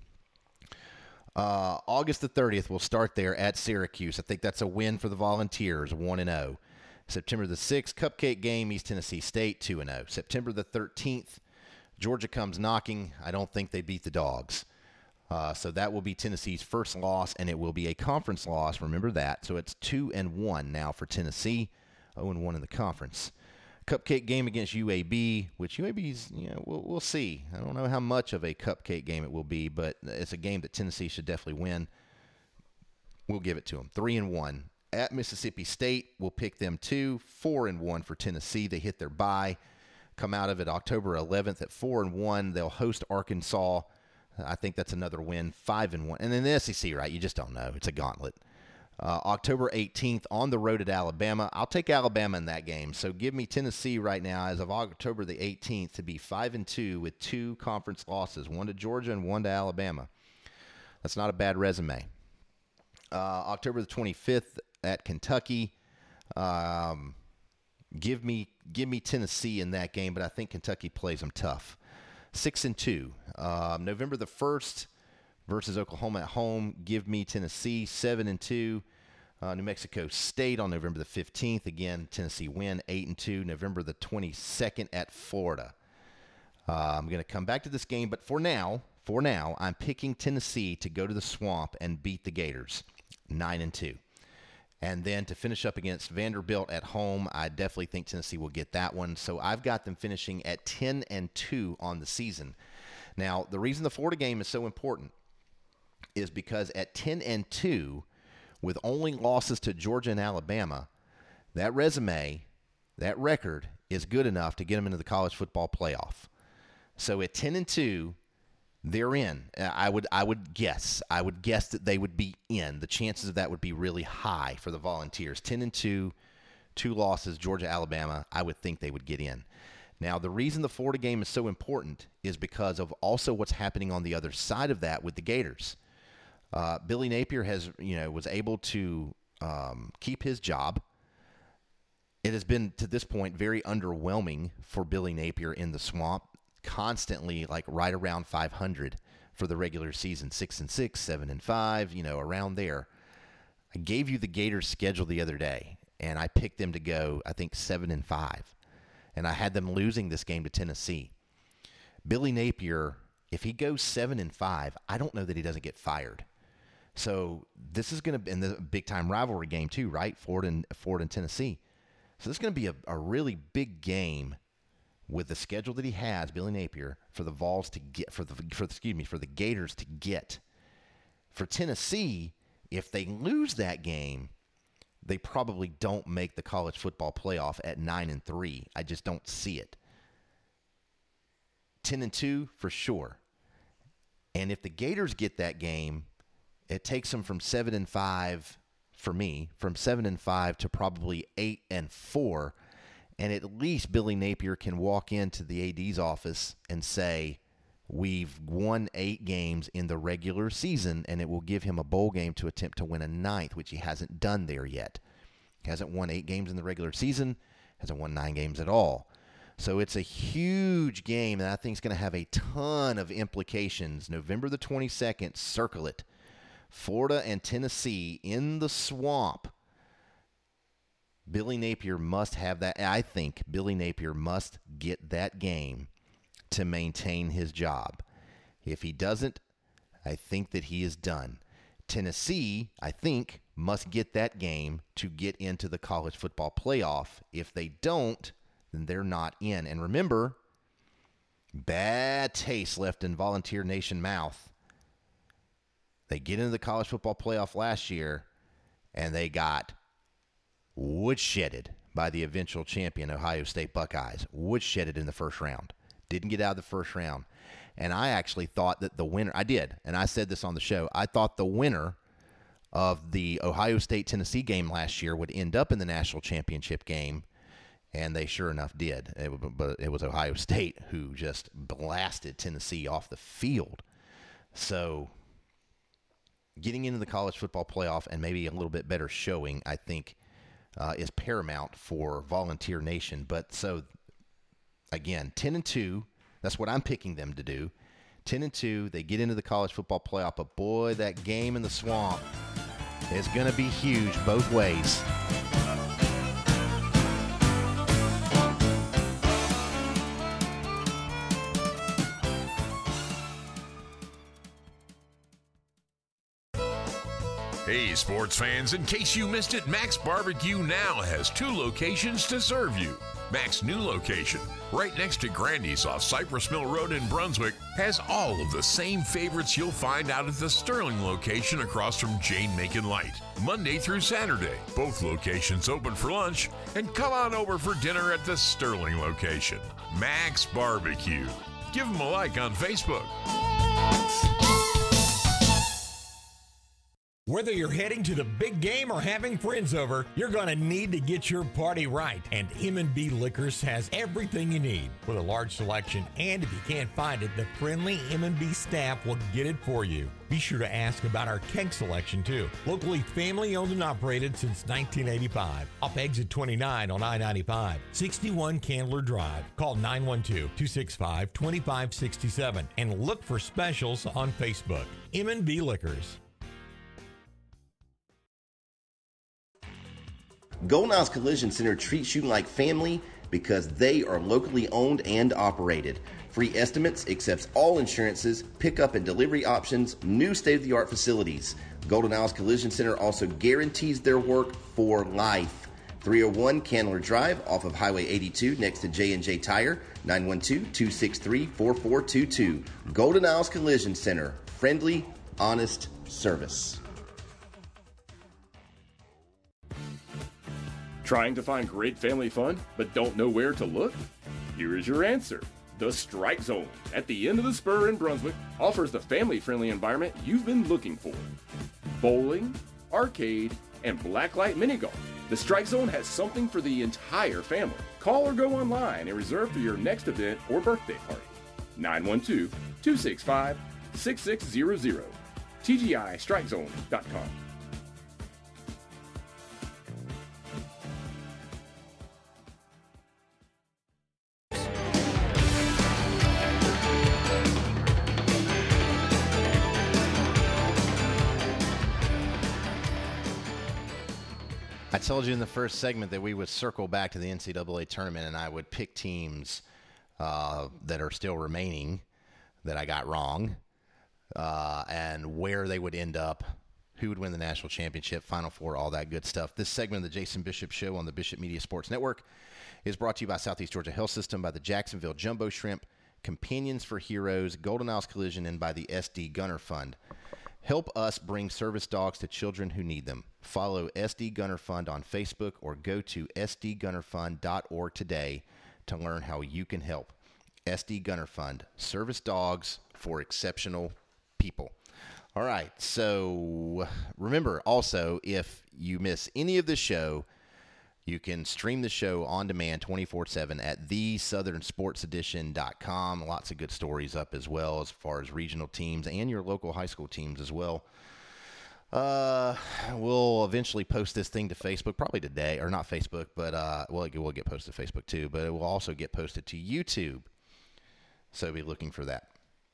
August the 30th, we'll start there at Syracuse. I think that's a win for the Volunteers, 1-0. September the 6th, cupcake game, East Tennessee State, 2-0. September the 13th, Georgia comes knocking. I don't think they beat the Dogs. So that will be Tennessee's first loss, and it will be a conference loss. Remember that. So it's 2-1 now for Tennessee, 0-1 in the conference. Cupcake game against UAB, which UAB's, we'll see. I don't know how much of a cupcake game it will be, but it's a game that Tennessee should definitely win. We'll give it to them. 3-1. At Mississippi State, we'll pick them 2. 4-1 for Tennessee. They hit their bye. Come out of it October 11th at 4-1. They'll host Arkansas. I think that's another win, 5-1. And in the SEC, right, you just don't know. It's a gauntlet. October 18th on the road at Alabama. I'll take Alabama in that game. So give me Tennessee right now as of October the 18th to be 5-2 with 2 conference losses, 1 to Georgia and 1 to Alabama. That's not a bad resume. October the 25th at Kentucky. Give me Tennessee in that game, but I think Kentucky plays them tough. 6-2. November the 1st versus Oklahoma at home. Give me Tennessee. 7-2. New Mexico State on November the 15th. Again, Tennessee win. 8-2. November the 22nd at Florida. I'm going to come back to this game, but for now, I'm picking Tennessee to go to the Swamp and beat the Gators. 9-2. And then to finish up against Vanderbilt at home, I definitely think Tennessee will get that one. So I've got them finishing at 10-2 on the season. Now, the reason the Florida game is so important is because at 10-2, with only losses to Georgia and Alabama, that resume, that record is good enough to get them into the college football playoff. So at 10-2, they're in. I would guess that they would be in. The chances of that would be really high for the Volunteers. 10-2, 2 losses, Georgia, Alabama. I would think they would get in. Now, the reason the Florida game is so important is because of also what's happening on the other side of that with the Gators. Billy Napier was able to keep his job. It has been, to this point, very underwhelming for Billy Napier in the Swamp. Constantly like right around 500 for the regular season, 6-6, 7-5, around there. I gave you the Gators schedule the other day, and I picked them to go, I think, 7-5, and I had them losing this game to Tennessee. Billy Napier, if he goes 7-5, I don't know that he doesn't get fired. So this is going to be in the big time rivalry game too, right? Florida and Tennessee. So this is going to be a really big game. With the schedule that he has, Billy Napier, for the Vols to get, for the Gators to get. For Tennessee, if they lose that game, they probably don't make the college football playoff at 9-3. I just don't see it. 10-2 for sure. And if the Gators get that game, it takes them from 7-5 for me, from 7-5 to probably 8-4. And at least Billy Napier can walk into the AD's office and say, we've won 8 games in the regular season, and it will give him a bowl game to attempt to win a 9th, which he hasn't done there yet. He hasn't won 8 games in the regular season, hasn't won 9 games at all. So it's a huge game, and I think it's going to have a ton of implications. November the 22nd, circle it. Florida and Tennessee in the Swamp. Billy Napier must have that. I think Billy Napier must get that game to maintain his job. If he doesn't, I think that he is done. Tennessee, I think, must get that game to get into the college football playoff. If they don't, then they're not in. And remember, bad taste left in Volunteer Nation mouth. They get into the college football playoff last year, and they got woodshedded by the eventual champion Ohio State Buckeyes. Woodshedded in the first round. Didn't get out of the first round. And I actually thought that the winner, I did, and I said this on the show, I thought the winner of the Ohio State-Tennessee game last year would end up in the national championship game, and they sure enough did. But it was Ohio State who just blasted Tennessee off the field. So getting into the college football playoff and maybe a little bit better showing, I think, is paramount for Volunteer Nation. But so, again, 10-2, that's what I'm picking them to do. 10-2, they get into the college football playoff. But boy, that game in the Swamp is going to be huge both ways.
Hey, sports fans, in case you missed it, Max Barbecue now has 2 locations to serve you. Mac's new location, right next to Grandy's off Cypress Mill Road in Brunswick, has all of the same favorites you'll find out at the Sterling location across from Jane Macon Light, Monday through Saturday. Both locations open for lunch, and come on over for dinner at the Sterling location. Max Barbecue. Give them a like on Facebook.
Whether you're heading to the big game or having friends over, you're going to need to get your party right. And M&B Liquors has everything you need. With a large selection, and if you can't find it, the friendly M&B staff will get it for you. Be sure to ask about our keg selection, too. Locally family owned and operated since 1985. Off exit 29 on I-95, 61 Candler Drive. Call 912-265-2567 and look for specials on Facebook. M&B Liquors.
Golden Isles Collision Center treats you like family because they are locally owned and operated. Free estimates, accepts all insurances, pickup and delivery options, new state-of-the-art facilities. Golden Isles Collision Center also guarantees their work for life. 301 Candler Drive off of Highway 82 next to J&J Tire, 912-263-4422. Golden Isles Collision Center, friendly, honest service.
Trying to find great family fun, but don't know where to look? Here is your answer. The Strike Zone at the end of the spur in Brunswick offers the family-friendly environment you've been looking for. Bowling, arcade, and blacklight mini golf. The Strike Zone has something for the entire family. Call or go online and reserve for your next event or birthday party. 912-265-6600. TGIStrikeZone.com.
I told you in the first segment that we would circle back to the NCAA tournament and I would pick teams that are still remaining that I got wrong and where they would end up, who would win the national championship, Final Four, all that good stuff. This segment of the Jason Bishop Show on the Bishop Media Sports Network is brought to you by Southeast Georgia Health System, by the Jacksonville Jumbo Shrimp, Companions for Heroes, Golden Isles Collision, and by the SD Gunner Fund. Help us bring service dogs to children who need them. Follow SD Gunner Fund on Facebook or go to sdgunnerfund.org today to learn how you can help. SD Gunner Fund, service dogs for exceptional people. All right, so remember also, if you miss any of the show, you can stream the show on demand 24/7 at thesouthernsportsedition.com. Lots of good stories up as well as far as regional teams and your local high school teams as well. We'll eventually post this thing to Facebook, probably today, or not Facebook, but well, it will get posted to Facebook too, but it will also get posted to YouTube. So be looking for that.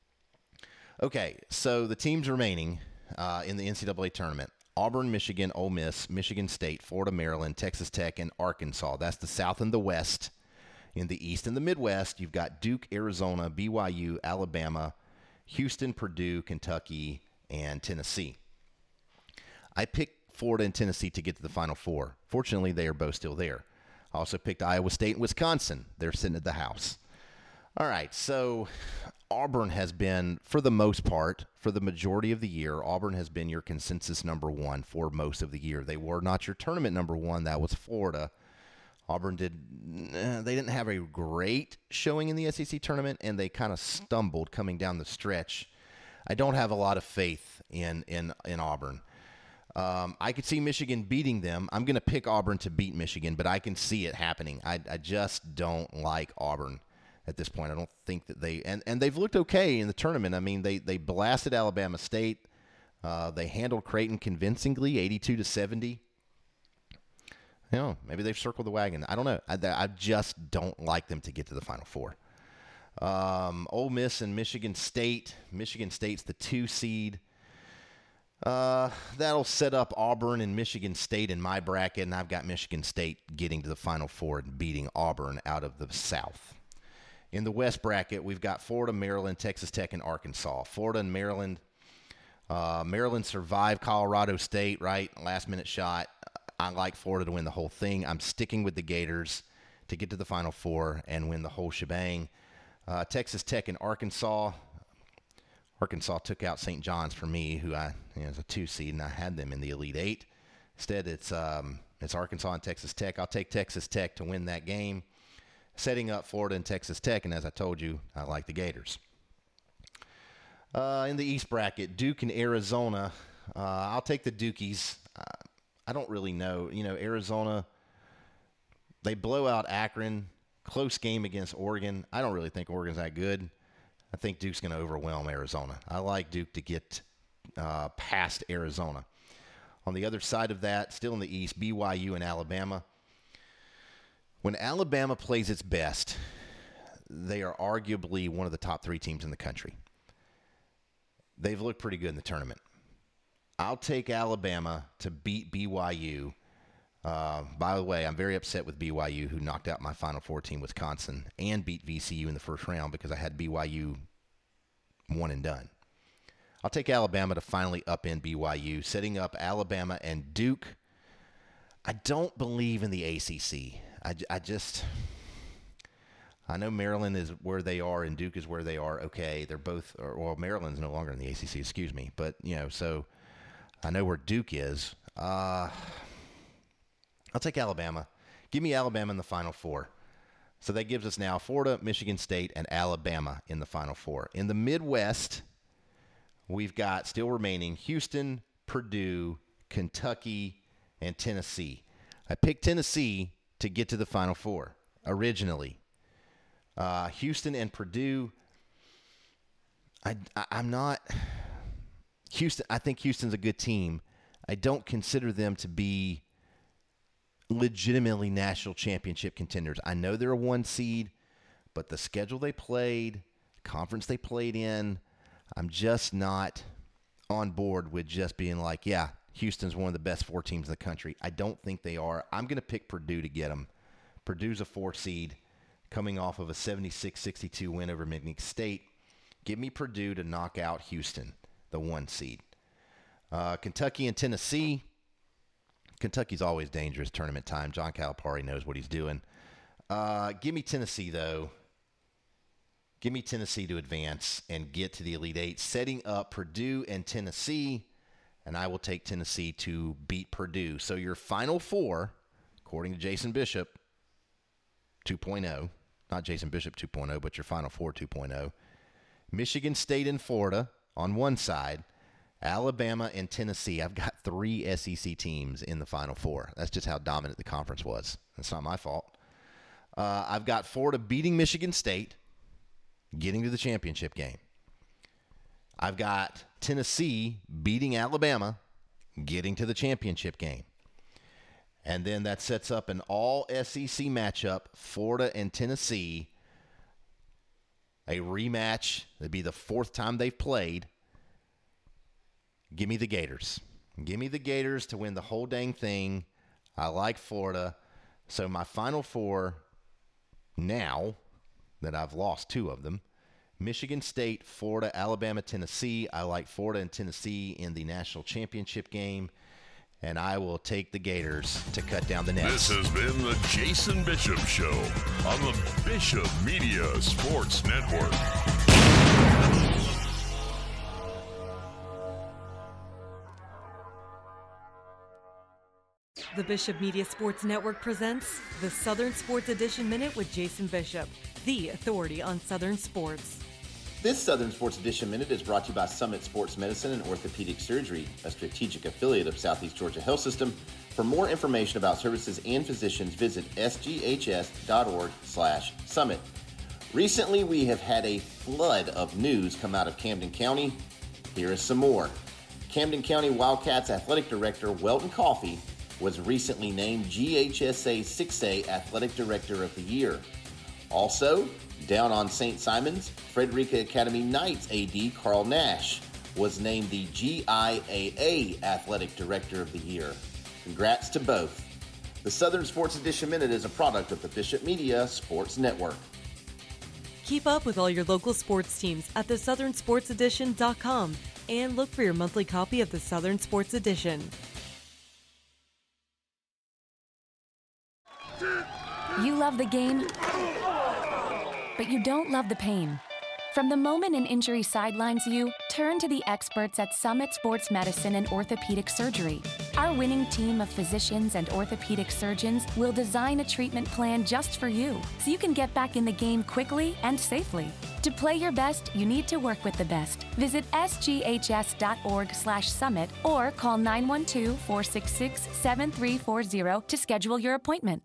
Okay, so the teams remaining in the NCAA tournament: Auburn, Michigan, Ole Miss, Michigan State, Florida, Maryland, Texas Tech, and Arkansas. That's the South and the West. In the East and the Midwest, you've got Duke, Arizona, BYU, Alabama, Houston, Purdue, Kentucky, and Tennessee. I picked Florida and Tennessee to get to the Final Four. Fortunately, they are both still there. I also picked Iowa State and Wisconsin. They're sitting at the house. All right, so Auburn has been, for the most part, for the majority of the year, Auburn has been your consensus number one for most of the year. They were not your tournament number one. That was Florida. Auburn they didn't have a great showing in the SEC tournament, and they kind of stumbled coming down the stretch. I don't have a lot of faith in Auburn. I could see Michigan beating them. I'm going to pick Auburn to beat Michigan, but I can see it happening. I just don't like Auburn at this point. I don't think that and they've looked okay in the tournament. I mean, they blasted Alabama State. They handled Creighton convincingly, 82-70. You know, maybe they've circled the wagon. I don't know. I just don't like them to get to the Final Four. Ole Miss and Michigan State. Michigan State's the 2 seed. That'll set up Auburn and Michigan State in my bracket, and I've got Michigan State getting to the Final Four and beating Auburn out of the South. In the West bracket, we've got Florida, Maryland, Texas Tech, and Arkansas. Florida and Maryland. Maryland survived Colorado State, right? Last-minute shot. I like Florida to win the whole thing. I'm sticking with the Gators to get to the Final Four and win the whole shebang. Texas Tech and Arkansas. Arkansas took out St. John's for me, who is a 2 seed, and I had them in the Elite Eight. Instead, it's Arkansas and Texas Tech. I'll take Texas Tech to win that game, setting up Florida and Texas Tech, and as I told you, I like the Gators. In the East bracket, Duke and Arizona. I'll take the Dukies. I don't really know. Arizona, they blow out Akron. Close game against Oregon. I don't really think Oregon's that good. I think Duke's going to overwhelm Arizona. I like Duke to get past Arizona. On the other side of that, still in the East, BYU and Alabama. When Alabama plays its best, they are arguably one of the top 3 teams in the country. They've looked pretty good in the tournament. I'll take Alabama to beat BYU. By the way, I'm very upset with BYU, who knocked out my Final Four team, Wisconsin, and beat VCU in the first round because I had BYU one and done. I'll take Alabama to finally upend BYU, setting up Alabama and Duke. I don't believe in the ACC. I know Maryland is where they are and Duke is where they are. Okay, they're both, well, Maryland's no longer in the ACC, excuse me. But, so I know where Duke is. I'll take Alabama. Give me Alabama in the Final Four. So that gives us now Florida, Michigan State, and Alabama in the Final Four. In the Midwest, we've got still remaining Houston, Purdue, Kentucky, and Tennessee. I picked Tennessee to get to the Final Four originally. Houston and Purdue, I'm not – Houston. I think Houston's a good team. I don't consider them to be legitimately national championship contenders. I know they're a 1 seed, but the schedule they played, conference they played in, I'm just not on board with just being like, yeah, Houston's one of the best 4 teams in the country. I don't think they are. I'm going to pick Purdue to get them. Purdue's a 4 seed coming off of a 76-62 win over Michigan State. Give me Purdue to knock out Houston, the 1 seed. Kentucky and Tennessee. Kentucky's always dangerous tournament time. John Calipari knows what he's doing. Give me Tennessee, though. Give me Tennessee to advance and get to the Elite Eight, setting up Purdue and Tennessee, and I will take Tennessee to beat Purdue. So your Final Four, according to Jason Bishop 2.0, not Jason Bishop 2.0, but your Final Four 2.0, Michigan State and Florida on one side, Alabama and Tennessee. I've got 3 SEC teams in the Final Four. That's just how dominant the conference was. That's not my fault. I've got Florida beating Michigan State, getting to the championship game. I've got Tennessee beating Alabama, getting to the championship game. And then that sets up an all-SEC matchup, Florida and Tennessee, a rematch. It'd be the 4th time they've played. Give me the Gators. Give me the Gators to win the whole dang thing. I like Florida. So my Final Four now that I've lost 2 of them, Michigan State, Florida, Alabama, Tennessee. I like Florida and Tennessee in the national championship game, and I will take the Gators to cut down the nets.
This has been the Jason Bishop Show on the Bishop Media Sports Network.
The Bishop Media Sports Network presents the Southern Sports Edition Minute with Jason Bishop, the authority on Southern sports.
This Southern Sports Edition Minute is brought to you by Summit Sports Medicine and Orthopedic Surgery, a strategic affiliate of Southeast Georgia Health System. For more information about services and physicians, visit sghs.org/summit. Recently, we have had a flood of news come out of Camden County. Here is some more. Camden County Wildcats Athletic Director Welton Coffey was recently named GHSA 6A Athletic Director of the Year. Also, down on St. Simon's, Frederica Academy Knights AD Carl Nash was named the GIAA Athletic Director of the Year. Congrats to both. The Southern Sports Edition Minute is a product of the Bishop Media Sports Network.
Keep up with all your local sports teams at thesouthernsportsedition.com and look for your monthly copy of the Southern Sports Edition.
You love the game, but you don't love the pain. From the moment an injury sidelines you Turn to the experts at Summit Sports Medicine and Orthopedic Surgery. Our winning team of physicians and orthopedic surgeons will design a treatment plan just for you, so you can get back in the game quickly and safely. To play your best, you need to work with the best. Visit sghs.org/summit or call 912-466-7340 to schedule your appointment.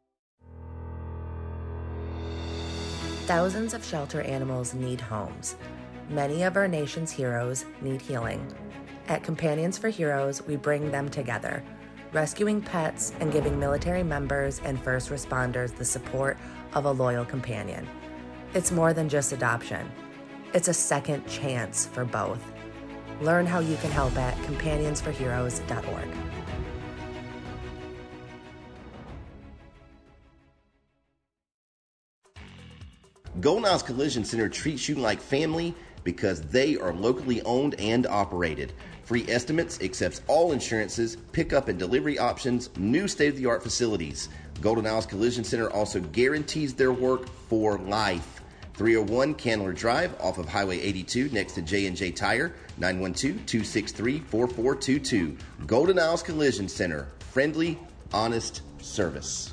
Thousands of shelter animals need homes. Many of our nation's heroes need healing. At Companions for Heroes, we bring them together, rescuing pets and giving military members and first responders the support of a loyal companion. It's more than just adoption. It's a second chance for both. Learn how you can help at companionsforheroes.org.
Golden Isles Collision Center treats you like family because they are locally owned and operated. Free estimates, accepts all insurances, pickup and delivery options, new state-of-the-art facilities. Golden Isles Collision Center also guarantees their work for life. 301 Candler Drive off of Highway 82 next to J&J Tire, 912-263-4422. Golden Isles Collision Center, friendly, honest service.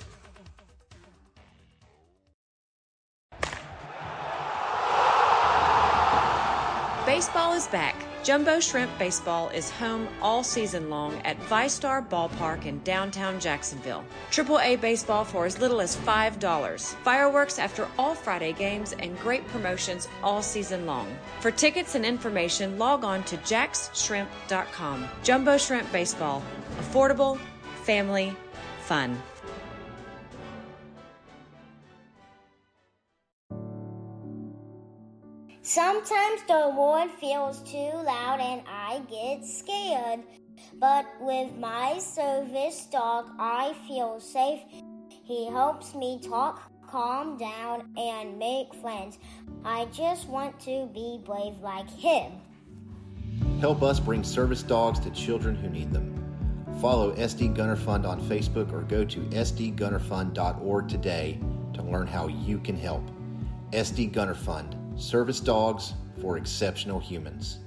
Baseball is back. Jumbo Shrimp Baseball is home all season long at ViStar Ballpark in downtown Jacksonville. AAA baseball for as little as $5. Fireworks after all Friday games and great promotions all season long. For tickets and information, log on to jaxshrimp.com. Jumbo Shrimp Baseball. Affordable, family, fun.
Sometimes the road feels too loud and I get scared. But with my service dog, I feel safe. He helps me talk, calm down, and make friends. I just want to be brave like him.
Help us bring service dogs to children who need them. Follow SD Gunner Fund on Facebook or go to sdgunnerfund.org today to learn how you can help. SD Gunner Fund. Service dogs for exceptional humans.